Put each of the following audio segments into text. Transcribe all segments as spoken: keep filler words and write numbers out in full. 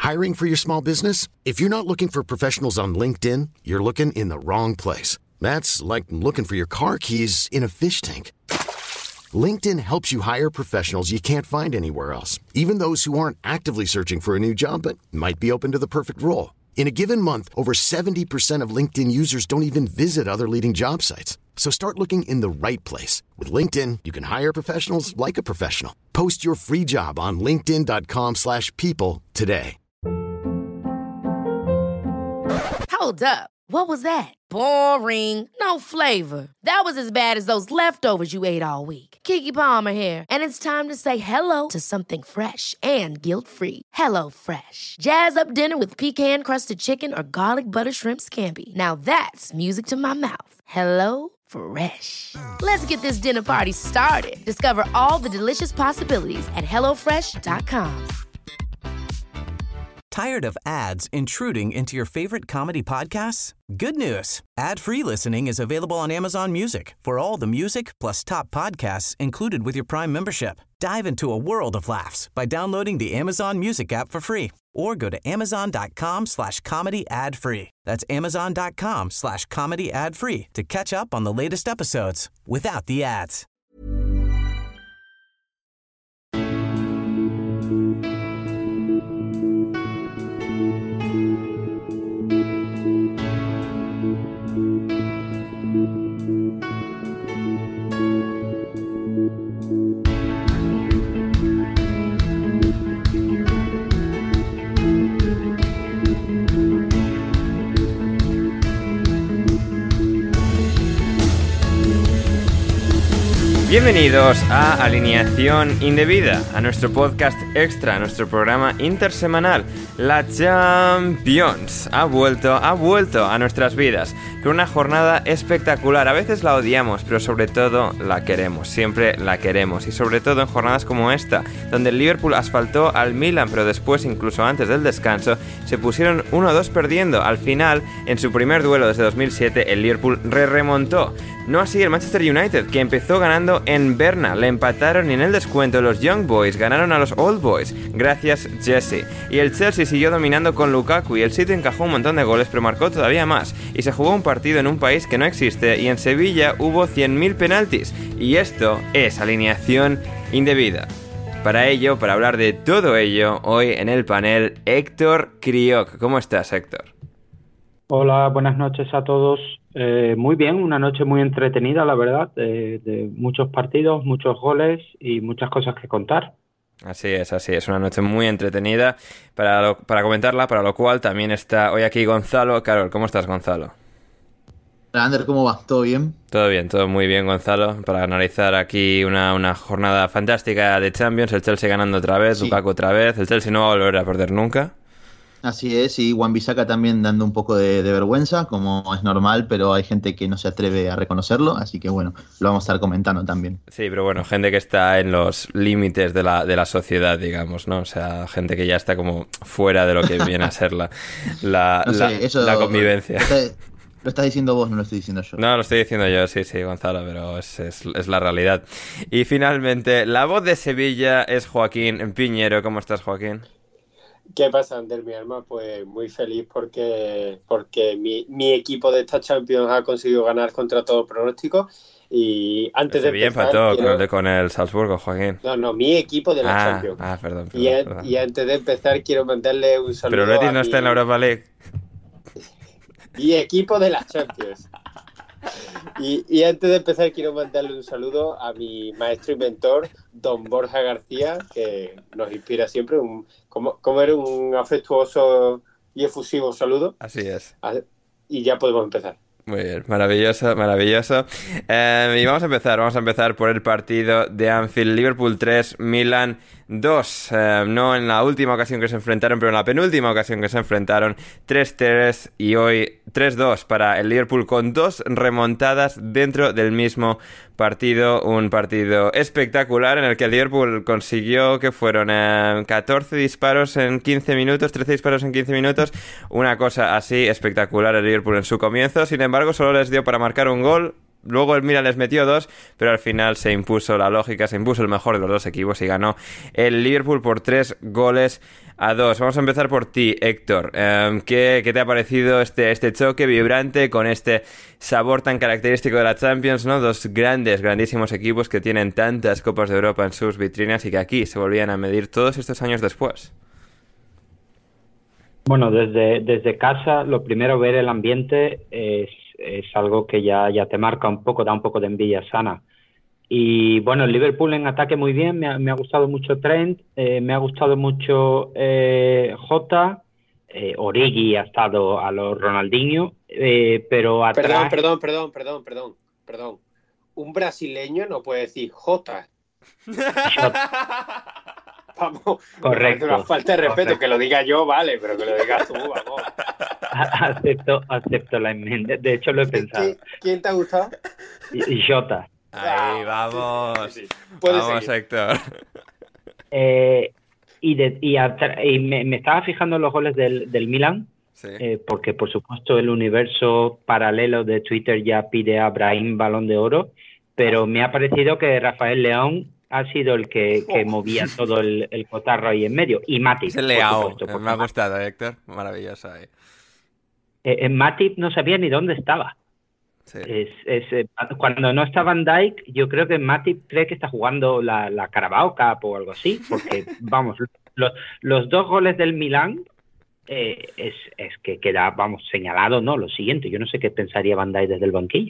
Hiring for your small business? If you're not looking for professionals on LinkedIn, you're looking in the wrong place. That's like looking for your car keys in a fish tank. LinkedIn helps you hire professionals you can't find anywhere else, even those who aren't actively searching for a new job but might be open to the perfect role. In a given month, over seventy percent of LinkedIn users don't even visit other leading job sites. So start looking in the right place. With LinkedIn, you can hire professionals like a professional. Post your free job on linkedin dot com slash people today. Hold up. What was that? Boring. No flavor. That was as bad as those leftovers you ate all week. Keke Palmer here, and it's time to say hello to something fresh and guilt-free. Hello Fresh. Jazz up dinner with pecan-crusted chicken or garlic butter shrimp scampi. Now that's music to my mouth. Hello Fresh. Let's get this dinner party started. Discover all the delicious possibilities at hello fresh dot com. Tired of ads intruding into your favorite comedy podcasts? Good news. Ad-free listening is available on Amazon Music for all the music plus top podcasts included with your Prime membership. Dive into a world of laughs by downloading the Amazon Music app for free or go to amazon.com slash comedy ad free. That's amazon.com slash comedy ad free to catch up on the latest episodes without the ads. Bienvenidos a Alineación Indebida, a nuestro podcast extra, a nuestro programa intersemanal. La Champions ha vuelto, ha vuelto a nuestras vidas con una jornada espectacular. A veces la odiamos, pero sobre todo la queremos, siempre la queremos. Y sobre todo en jornadas como esta, donde el Liverpool asfaltó al Milan, pero después, incluso antes del descanso, se pusieron uno dos perdiendo. Al final, en su primer duelo desde dos mil siete, el Liverpool re-remontó. No así el Manchester United, que empezó ganando en Berna, le empataron y en el descuento los Young Boys ganaron a los Old Boys, gracias Jesse. Y el Chelsea siguió dominando con Lukaku y el City encajó un montón de goles, pero marcó todavía más. Y se jugó un partido en un país que no existe y en Sevilla hubo cien mil penaltis. Y esto es alineación indebida. Para ello, para hablar de todo ello, hoy en el panel, Héctor Crioc. ¿Cómo estás, Héctor? Hola, buenas noches a todos. Eh, muy bien, una noche muy entretenida, la verdad, de, de muchos partidos, muchos goles y muchas cosas que contar. Así es, así es, una noche muy entretenida para, lo, para comentarla, para lo cual también está hoy aquí Gonzalo. Carol, ¿cómo estás, Gonzalo? Hola, Ander, ¿cómo va? ¿Todo bien? Todo bien, todo muy bien, Gonzalo, para analizar aquí una, una jornada fantástica de Champions, el Chelsea ganando otra vez, sí. Lukaku otra vez, el Chelsea no va a volver a perder nunca. Así es, y Wan-Bissaka también dando un poco de, de vergüenza, como es normal, pero hay gente que no se atreve a reconocerlo, así que bueno, lo vamos a estar comentando también. Sí, pero bueno, gente que está en los límites de la, de la sociedad, digamos, ¿no? O sea, gente que ya está como fuera de lo que viene a ser la, la, no sé, la, eso, la convivencia. Lo, está, lo estás diciendo vos, no lo estoy diciendo yo. No, lo estoy diciendo yo, sí, sí, Gonzalo, pero es, es, es la realidad. Y finalmente, la voz de Sevilla es Joaquín Piñero. ¿Cómo estás, Joaquín? ¿Qué pasa, Ander, mi alma? Pues muy feliz porque, porque mi, mi equipo de esta Champions ha conseguido ganar contra todo pronóstico. Y antes de Sevilla empezar... empató quiero... con, el, con el Salzburgo, Joaquín. No, no, mi equipo de la ah, Champions. Ah, perdón, perdón, y, a, perdón. y antes de empezar quiero mandarle un saludo. Pero Betis no mi... está en la Europa League. Mi equipo de la Champions. Y, y antes de empezar quiero mandarle un saludo a mi maestro y mentor, don Borja García, que nos inspira siempre. Un, como, como era un afectuoso y efusivo saludo. Así es. Y ya podemos empezar. Muy bien, maravilloso, maravilloso. Eh, y vamos a empezar, vamos a empezar por el partido de Anfield. Liverpool tres, Milan dos. Eh, no en la última ocasión que se enfrentaron, pero en la penúltima ocasión que se enfrentaron. tres tres y hoy tres dos para el Liverpool con dos remontadas dentro del mismo partido. Un partido espectacular en el que el Liverpool consiguió que fueron eh, catorce disparos en quince minutos, trece disparos en quince minutos. Una cosa así espectacular el Liverpool en su comienzo. Sin embargo, solo les dio para marcar un gol luego el Milan les metió dos, pero al final se impuso la lógica, se impuso el mejor de los dos equipos y ganó el Liverpool por tres goles a dos. Vamos a empezar por ti, Héctor. Um, ¿qué, ¿Qué te ha parecido este, este choque vibrante con este sabor tan característico de la Champions, ¿no? Dos grandes, grandísimos equipos que tienen tantas Copas de Europa en sus vitrinas y que aquí se volvían a medir todos estos años después. Bueno, desde, desde casa, lo primero, ver el ambiente es, es algo que ya, ya te marca un poco, da un poco de envidia sana. Y bueno, el Liverpool en ataque muy bien, me ha, me ha gustado mucho Trent, eh, me ha gustado mucho eh, Jota, eh, Origi ha estado a los Ronaldinho, eh, pero atrás... Perdón, perdón, perdón, perdón, perdón, perdón. Un brasileño no puede decir Jota. Vamos, correcto. Una falta de respeto, correcto. Que lo diga yo, vale, pero que lo digas tú, vamos. Acepto, acepto la enmienda, de hecho lo he pensado. ¿Quién, quién te ha gustado? Y, Jota. Ahí, vamos. Sí, sí, sí. Vamos, seguir. Héctor. Eh, y de, y, atra- y me, me estaba fijando en los goles del, del Milan, Sí. eh, porque por supuesto el universo paralelo de Twitter ya pide a Brahim Balón de Oro, pero me ha parecido que Rafael León ha sido el que, que movía todo el, el cotarro ahí en medio. Y Matip, Es el por Leao. supuesto, porque Me ha Ma- gustado, Héctor. Maravilloso ahí. eh, eh, Matip no sabía ni dónde estaba. Sí. Es, es, eh, cuando no está Van Dijk, yo creo que Matip cree que está jugando la, la Carabao Cup o algo así, porque, vamos, los, los dos goles del Milán eh, es, es que queda, vamos, señalado, ¿no? Lo siguiente, yo no sé qué pensaría Van Dijk desde el banquillo.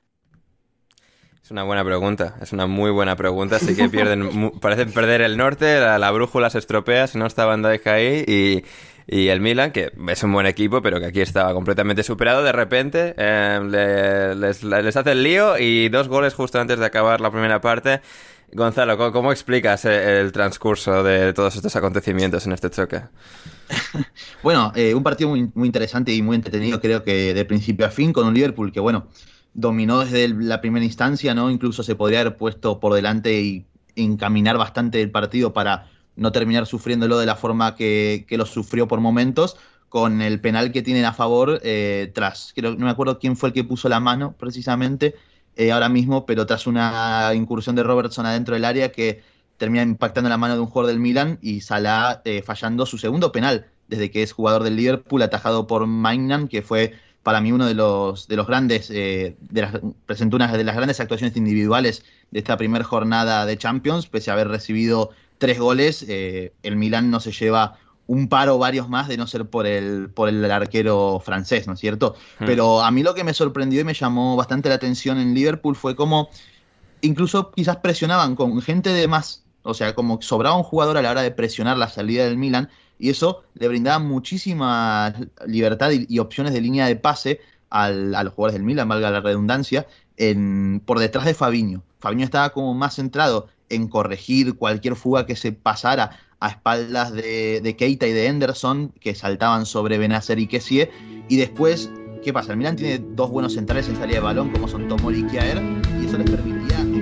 Es una buena pregunta, es una muy buena pregunta, así que pierden, mu- parecen perder el norte, la, la brújula se estropea si no está Van Dijk ahí y, y el Milan, que es un buen equipo, pero que aquí estaba completamente superado, de repente eh, le- les, les hace el lío y dos goles justo antes de acabar la primera parte. Gonzalo, ¿cómo, cómo explicas eh, el transcurso de todos estos acontecimientos en este choque? Bueno, eh, un partido muy, muy interesante y muy entretenido, creo que de principio a fin, con un Liverpool que, bueno, dominó desde el- la primera instancia, ¿no? Incluso se podría haber puesto por delante y encaminar bastante el partido para no terminar sufriéndolo de la forma que, que lo sufrió por momentos, con el penal que tienen a favor eh, tras, creo, no me acuerdo quién fue el que puso la mano precisamente eh, ahora mismo, pero tras una incursión de Robertson adentro del área que termina impactando la mano de un jugador del Milan y Salah eh, fallando su segundo penal desde que es jugador del Liverpool, atajado por Maignan, que fue para mí uno de los, de los grandes, eh, de las, presentó una de las grandes actuaciones individuales de esta primera jornada de Champions, pese a haber recibido tres goles, eh, el Milan no se lleva un par o varios más de no ser por el, por el arquero francés, ¿no es cierto? Hmm. Pero a mí lo que me sorprendió y me llamó bastante la atención en Liverpool fue cómo incluso quizás presionaban con gente de más, o sea, como sobraba un jugador a la hora de presionar la salida del Milan, y eso le brindaba muchísima libertad y, y opciones de línea de pase al, a los jugadores del Milan, valga la redundancia, en, por detrás de Fabinho. Fabinho estaba como más centrado en corregir cualquier fuga que se pasara a espaldas de, de Keita y de Henderson, que saltaban sobre Benacer y Kessie, y después, ¿qué pasa? El Milan tiene dos buenos centrales en salida de balón, como son Tomori y Kjaer, y eso les permitía...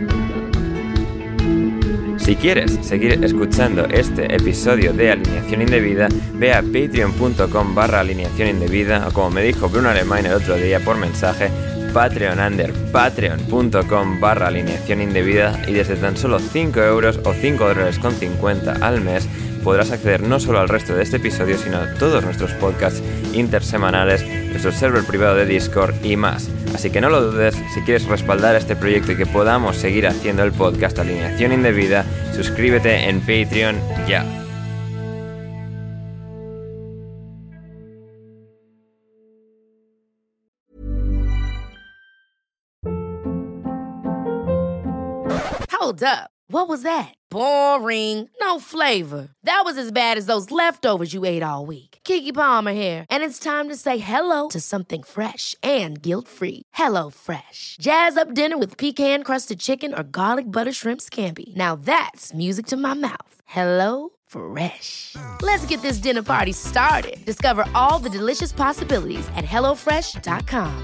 Si quieres seguir escuchando este episodio de Alineación Indebida, ve a patreon.com barra alineación indebida, o como me dijo Bruno Alemán el otro día por mensaje, Patreon under patreon.com barra alineación indebida, y desde tan solo cinco euros o cinco dólares con cincuenta al mes podrás acceder no solo al resto de este episodio, sino a todos nuestros podcasts intersemanales, nuestro server privado de Discord y más. Así que no lo dudes, si quieres respaldar este proyecto y que podamos seguir haciendo el podcast Alineación Indebida, suscríbete en Patreon ya. Hold up. What was that? Boring. No flavor. That was as bad as those leftovers you ate all week. Keke Palmer here, and it's time to say hello to something fresh and guilt-free. Hello Fresh. Jazz up dinner with pecan-crusted chicken or garlic butter shrimp scampi. Now that's music to my mouth. Hello Fresh. Let's get this dinner party started. Discover all the delicious possibilities at hello fresh dot com.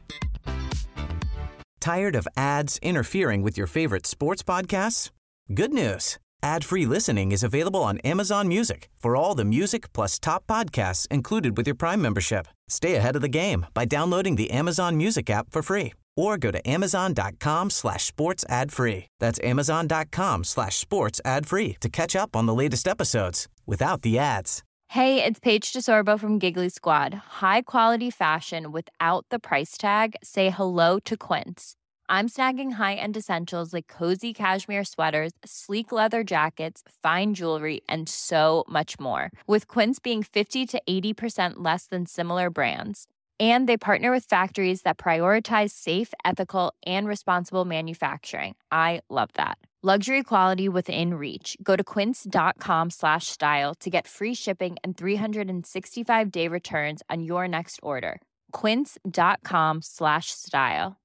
Tired of ads interfering with your favorite sports podcasts? Good news. Ad-free listening is available on Amazon Music for all the music plus top podcasts included with your Prime membership. Stay ahead of the game by downloading the Amazon Music app for free or go to amazon.com slash sports ad free. That's amazon.com slash sports ad free to catch up on the latest episodes without the ads. Hey, it's Paige DeSorbo from Giggly Squad. High quality fashion without the price tag. Say hello to Quince. I'm snagging high-end essentials like cozy cashmere sweaters, sleek leather jackets, fine jewelry, and so much more. With Quince being fifty to eighty percent less than similar brands. And they partner with factories that prioritize safe, ethical, and responsible manufacturing. I love that. Luxury quality within reach. Go to quince.com slash style to get free shipping and three sixty-five day returns on your next order. Quince.com slash style.